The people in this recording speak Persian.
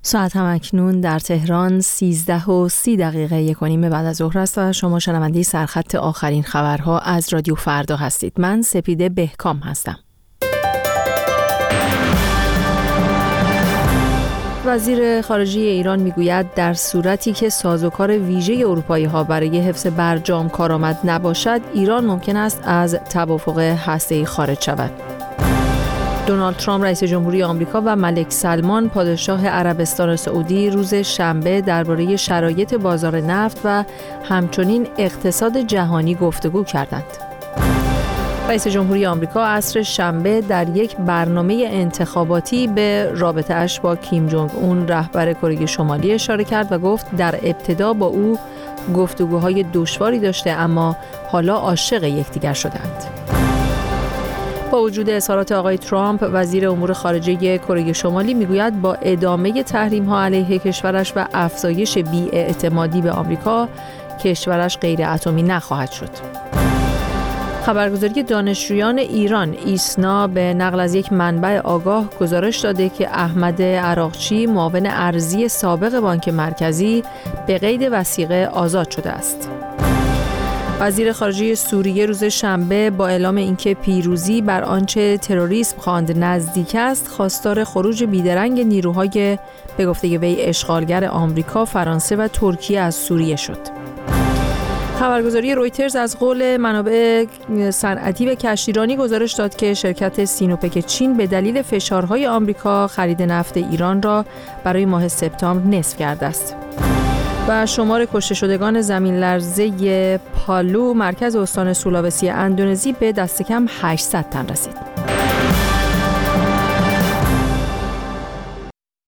ساعت هم اکنون در تهران 13:30 1:15 بعد از ظهر است و شما شنونده سرخط آخرین خبرها از رادیو فردا هستید. من سپیده بهکام هستم. وزیر خارجه ایران میگوید در صورتی که سازوکار ویژه اروپایی‌ها برای حفظ برجام کارآمد نباشد، ایران ممکن است از توافق هسته‌ای خارج شود. دونالد ترامپ رئیس جمهوری آمریکا و ملک سلمان پادشاه عربستان سعودی روز شنبه درباره شرایط بازار نفت و همچنین اقتصاد جهانی گفتگو کردند. رئیس جمهوری آمریکا عصر شنبه در یک برنامه انتخاباتی به رابطه‌اش با کیم جونگ اون رهبر کره شمالی اشاره کرد و گفت در ابتدا با او گفتگوهای دشواری داشته اما حالا عاشق یکدیگر شدند. با وجود اظهارات آقای ترامپ، وزیر امور خارجه کره شمالی میگوید با ادامه تحریم‌ها علیه کشورش و افزایش بی‌اعتمادی به آمریکا، کشورش غیر اتمی نخواهد شد. خبرگزاری دانشجویان ایران ایسنا به نقل از یک منبع آگاه گزارش داده که احمد عراقچی، معاون ارضی سابق بانک مرکزی، به قید وثیقه آزاد شده است. وزیر خارجه سوریه روز شنبه با اعلام اینکه پیروزی بر آنچه تروریسم خواند نزدیک است، خواستار خروج بیدرنگ نیروهای به گفته وی اشغالگر آمریکا، فرانسه و ترکیه از سوریه شد. خبرگزاری رویترز از قول منابع صنعتی و کشتیرانی گزارش داد که شرکت سینوپک چین به دلیل فشارهای آمریکا خرید نفت ایران را برای ماه سپتامبر نصف کرده است. و شمار کشته شدگان زمین لرزه پالو مرکز استان سولاوسی اندونزی به دست کم 800 تن رسید.